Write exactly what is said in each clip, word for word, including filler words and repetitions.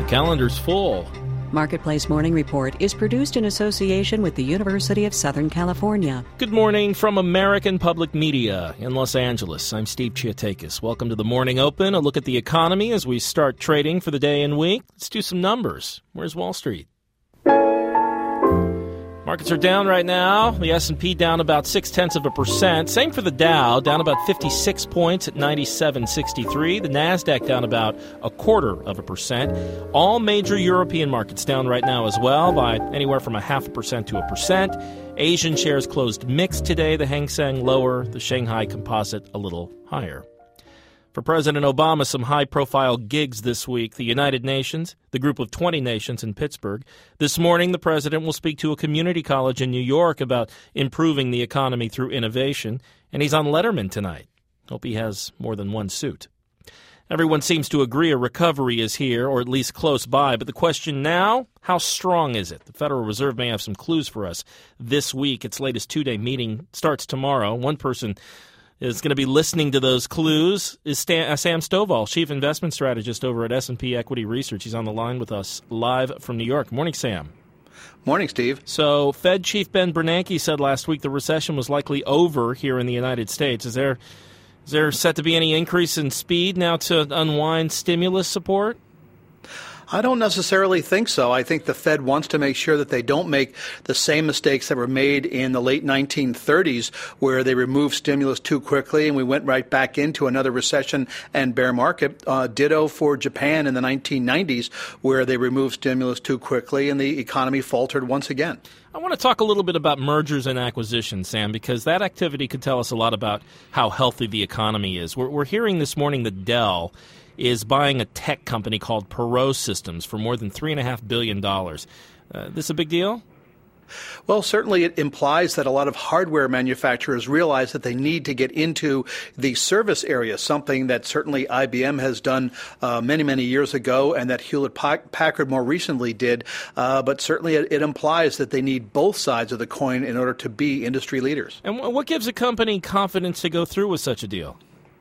calendar's full. Marketplace Morning Report is produced in association with the University of Southern California. Good morning from American Public Media in Los Angeles. I'm Steve Chiatakis. Welcome to the Morning Open, a look at the economy as we start trading for the day and week. Let's do some numbers. Where's Wall Street? Markets are down right now. The S and P down about six-tenths of a percent. Same for the Dow, down about fifty-six points at ninety-seven sixty-three. The NASDAQ down about a quarter of a percent. All major European markets down right now as well by anywhere from a half a percent to a percent. Asian shares closed mixed today. The Hang Seng lower, the Shanghai Composite a little higher. For President Obama, some high-profile gigs this week. The United Nations, the group of twenty nations in Pittsburgh. This morning, the president will speak to a community college in New York about improving the economy through innovation. And he's on Letterman tonight. Hope he has more than one suit. Everyone seems to agree a recovery is here, or at least close by. But the question now, how strong is it? The Federal Reserve may have some clues for us this week. Its latest two-day meeting starts tomorrow. One person is going to be listening to those clues is Stan, uh, Sam Stovall, Chief Investment Strategist over at S and P Equity Research. He's on the line with us live from New York. Morning, Sam. Morning, Steve. So Fed Chief Ben Bernanke said last week the recession was likely over here in the United States. Is there is there set to be any increase in speed now to unwind stimulus support? I don't necessarily think so. I think the Fed wants to make sure that they don't make the same mistakes that were made in the late nineteen thirties, where they removed stimulus too quickly and we went right back into another recession and bear market. Uh, ditto for Japan in the nineteen nineties, where they removed stimulus too quickly and the economy faltered once again. I want to talk a little bit about mergers and acquisitions, Sam, because that activity could tell us a lot about how healthy the economy is. We're, we're hearing this morning that Dell is buying a tech company called Perot Systems for more than three point five billion dollars. Uh, this a big deal? Well, certainly it implies that a lot of hardware manufacturers realize that they need to get into the service area, something that certainly I B M has done uh, many, many years ago and that Hewlett-Packard more recently did. Uh, but certainly it, it implies that they need both sides of the coin in order to be industry leaders. And what gives a company confidence to go through with such a deal?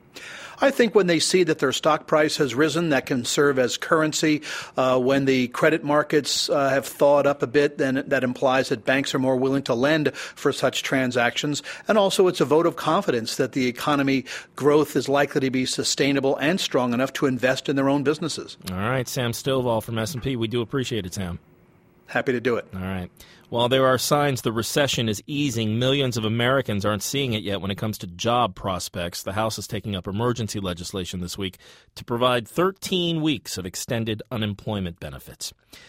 I think when they see that their stock price has risen, that can serve as currency. Uh, when the credit markets uh, have thawed up a bit, then that implies that banks are more willing to lend for such transactions. And also it's a vote of confidence that the economy growth is likely to be sustainable and strong enough to invest in their own businesses. All right, Sam Stovall from S and P. We do appreciate it, Sam. Happy to do it. All right. While there are signs the recession is easing, millions of Americans aren't seeing it yet when it comes to job prospects. The House is taking up emergency legislation this week to provide thirteen weeks of extended unemployment benefits.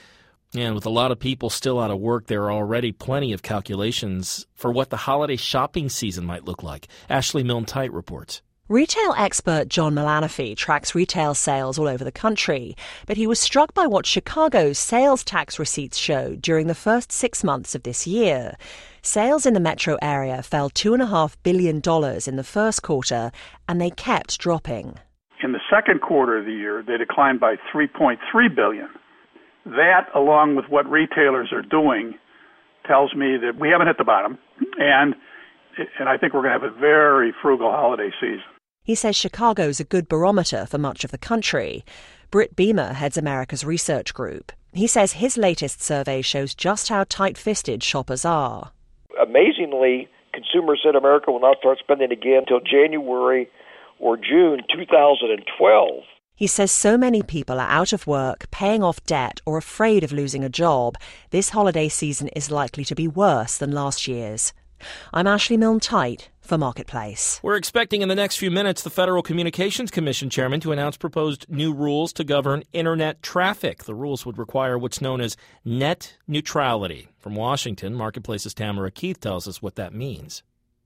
And with a lot of people still out of work, there are already plenty of calculations for what the holiday shopping season might look like. Ashley Milne-Tite reports. Retail expert John Malanofi tracks retail sales all over the country, but he was struck by what Chicago's sales tax receipts showed during the first six months of this year. Sales in the metro area fell two point five billion dollars in the first quarter, and they kept dropping. In the second quarter of the year, they declined by three point three billion dollars. That, along with what retailers are doing, tells me that we haven't hit the bottom, and and I think we're going to have a very frugal holiday season. He says Chicago's a good barometer for much of the country. Britt Beamer heads America's research group. He says his latest survey shows just how tight-fisted shoppers are. Amazingly, consumers said America will not start spending again until January or June two thousand twelve. He says so many people are out of work, paying off debt, or afraid of losing a job. This holiday season is likely to be worse than last year's. I'm Ashley Milne-Tite for Marketplace. We're expecting in the next few minutes the Federal Communications Commission chairman to announce proposed new rules to govern Internet traffic. The rules would require what's known as net neutrality. From Washington, Marketplace's Tamara Keith tells us what that means.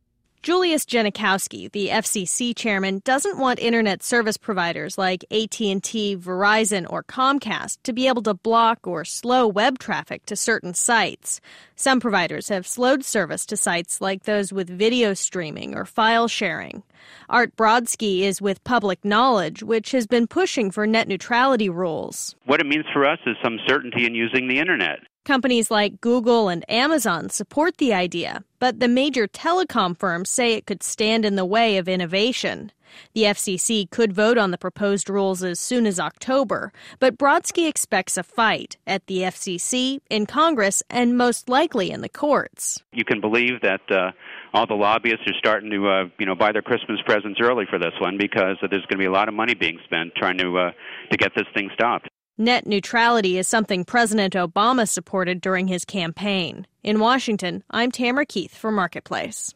Julius Janikowski, the F C C chairman, doesn't want Internet service providers like A T and T, Verizon, or Comcast to be able to block or slow web traffic to certain sites. Some providers have slowed service to sites like those with video streaming or file sharing. Art Brodsky is with Public Knowledge, which has been pushing for net neutrality rules. What it means for us is some certainty in using the Internet. Companies like Google and Amazon support the idea, but the major telecom firms say it could stand in the way of innovation. The F C C could vote on the proposed rules as soon as October, but Brodsky expects a fight at the F C C, in Congress, and most likely in the courts. You can believe that uh, all the lobbyists are starting to, uh, you know, buy their Christmas presents early for this one because there's going to be a lot of money being spent trying to uh, to get this thing stopped. Net neutrality is something President Obama supported during his campaign. In Washington, I'm Tamara Keith for Marketplace.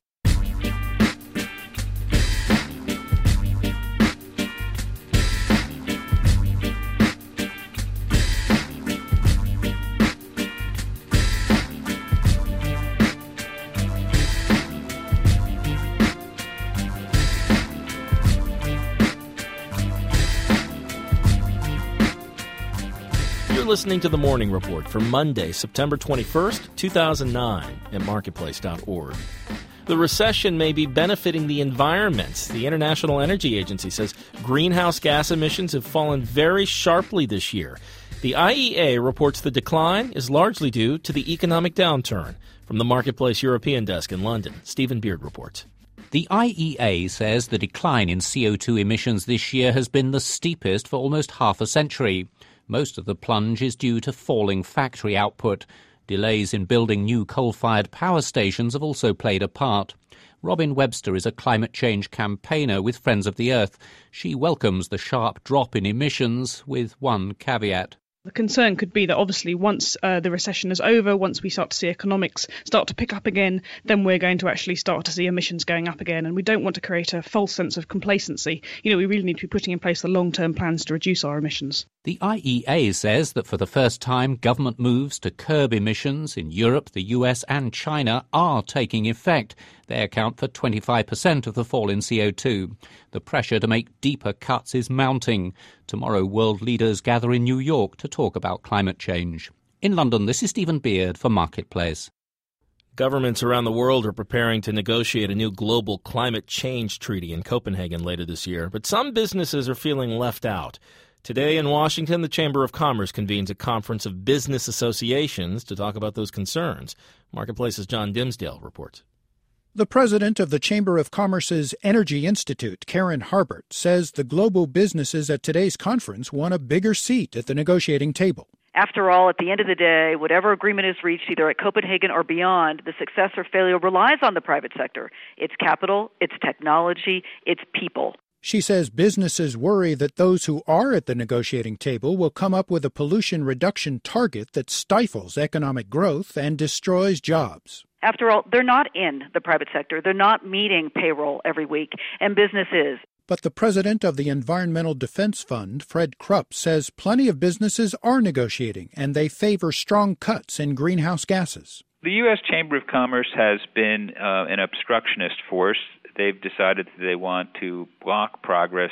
You're listening to The Morning Report for Monday, September twenty-first, two thousand nine at marketplace dot org. The recession may be benefiting the environment. The International Energy Agency says greenhouse gas emissions have fallen very sharply this year. The I E A reports the decline is largely due to the economic downturn. From the Marketplace European desk in London, Stephen Beard reports. The I E A says the decline in C O two emissions this year has been the steepest for almost half a century. Most of the plunge is due to falling factory output. Delays in building new coal-fired power stations have also played a part. Robin Webster is a climate change campaigner with Friends of the Earth. She welcomes the sharp drop in emissions with one caveat. The concern could be that obviously once uh, the recession is over, once we start to see economics start to pick up again, then we're going to actually start to see emissions going up again. And we don't want to create a false sense of complacency. You know, we really need to be putting in place the long-term plans to reduce our emissions. The I E A says that for the first time, government moves to curb emissions in Europe, the U S and China are taking effect. They account for twenty-five percent of the fall in C O two. The pressure to make deeper cuts is mounting. Tomorrow, world leaders gather in New York to talk about climate change. In London, this is Stephen Beard for Marketplace. Governments around the world are preparing to negotiate a new global climate change treaty in Copenhagen later this year, but some businesses are feeling left out. Today in Washington, the Chamber of Commerce convenes a conference of business associations to talk about those concerns. Marketplace's John Dimsdale reports. The president of the Chamber of Commerce's Energy Institute, Karen Harbert, says the global businesses at today's conference want a bigger seat at the negotiating table. After all, at the end of the day, whatever agreement is reached, either at Copenhagen or beyond, the success or failure relies on the private sector. It's capital, it's technology, it's people. She says businesses worry that those who are at the negotiating table will come up with a pollution reduction target that stifles economic growth and destroys jobs. After all, they're not in the private sector. They're not meeting payroll every week, and business is. But the president of the Environmental Defense Fund, Fred Krupp, says plenty of businesses are negotiating, and they favor strong cuts in greenhouse gases. The U S Chamber of Commerce has been uh, an obstructionist force. They've decided that they want to block progress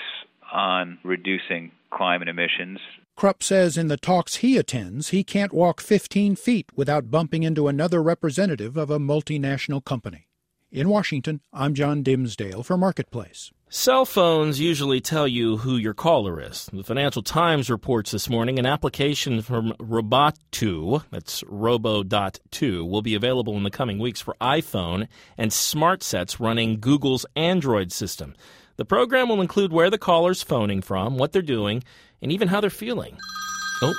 on reducing climate emissions. Krupp says in the talks he attends, he can't walk fifteen feet without bumping into another representative of a multinational company. In Washington, I'm John Dimsdale for Marketplace. Cell phones usually tell you who your caller is. The Financial Times reports this morning an application from Roboto, that's robo dot two, will be available in the coming weeks for iPhone and smart sets running Google's Android system. The program will include where the caller's phoning from, what they're doing, and even how they're feeling. Oh.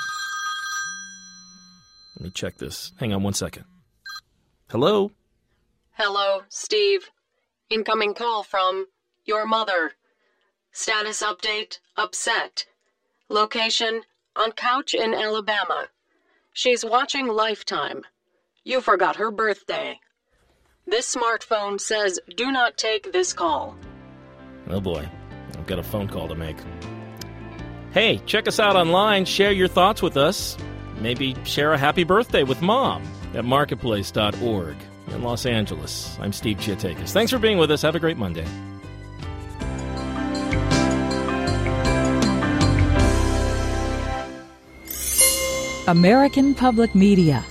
Let me check this. Hang on one second. Hello? Hello, Steve. Incoming call from your mother. Status update, upset. Location, on couch in Alabama. She's watching Lifetime. You forgot her birthday. This smartphone says, do not take this call. Oh boy, I've got a phone call to make. Hey, check us out online. Share your thoughts with us. Maybe share a happy birthday with Mom at marketplace dot org. In Los Angeles, I'm Steve Chiatakis. Thanks for being with us. Have a great Monday. American Public Media.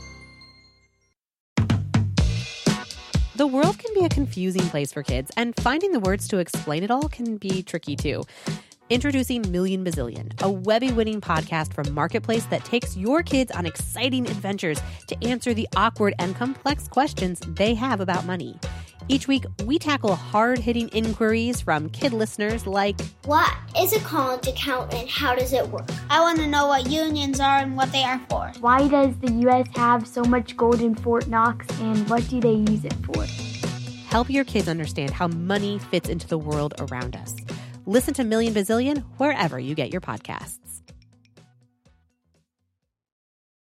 The world can be a confusing place for kids, and finding the words to explain it all can be tricky too. Introducing Million Bazillion, a Webby-winning podcast from Marketplace that takes your kids on exciting adventures to answer the awkward and complex questions they have about money. Each week, we tackle hard-hitting inquiries from kid listeners like, what is a college account and how does it work? I want to know what unions are and what they are for. Why does the U S have so much gold in Fort Knox and what do they use it for? Help your kids understand how money fits into the world around us. Listen to Million Bazillion wherever you get your podcasts.